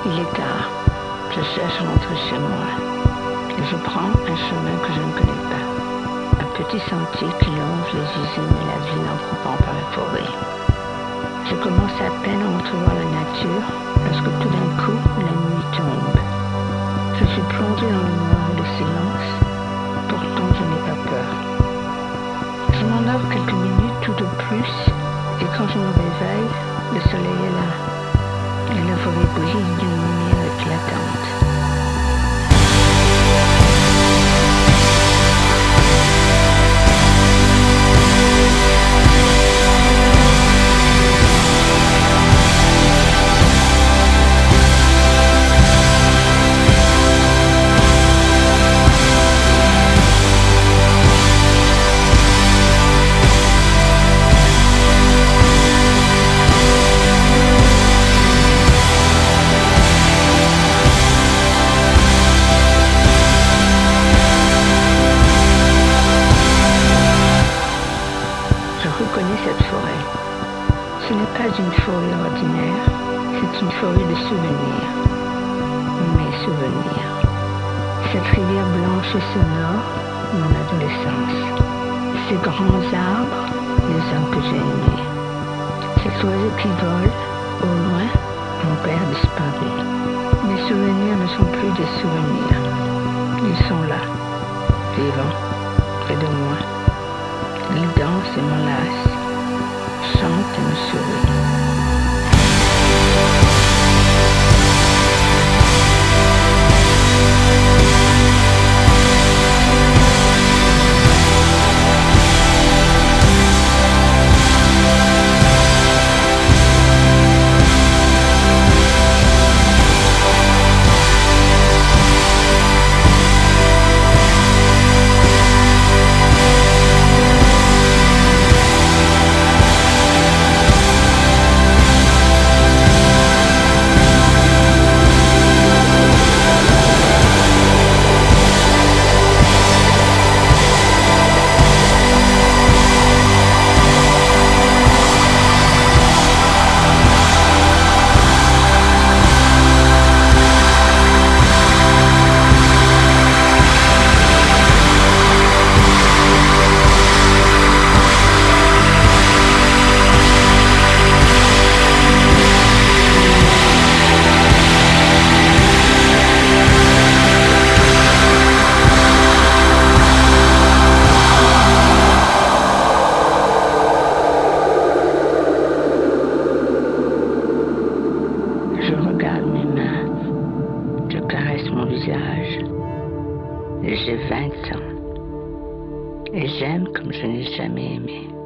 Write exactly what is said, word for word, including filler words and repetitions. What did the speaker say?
Il est tard. Je cherche à rentrer chez moi. Et je prends un chemin que je ne connais pas. Un petit sentier qui longe les usines et la ville en coupant par la forêt. Je commence à peine à entrevoir la nature lorsque tout d'un coup, la nuit tombe. Je suis plongé dans le noir et le silence. Pourtant, je n'ai pas peur. Je m'en offre quelques minutes tout au plus. Et quand je me réveille, le soleil est là. Et la forêt brille d'une lumière éclatante. Je reconnais cette forêt. Ce n'est pas une forêt ordinaire, c'est une forêt de souvenirs. Mes souvenirs. Cette rivière blanche et sonore, mon adolescence. Ces grands arbres, les hommes que j'ai aimés. Cet oiseau qui vole, au loin, mon père disparu. Mes souvenirs ne sont plus des souvenirs. Ils sont là, vivants, près de moi. Ils dansent et m'enlacent, chantent et me sourient. Je regarde mes mains, je caresse mon visage. J'ai vingt ans et j'aime comme je n'ai jamais aimé.